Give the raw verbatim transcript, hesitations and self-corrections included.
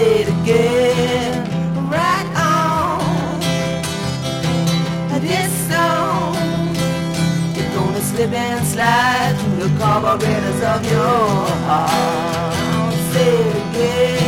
say it again. Right on. This song, you're gonna slip and slide through the carburetors of your heart. Say it again.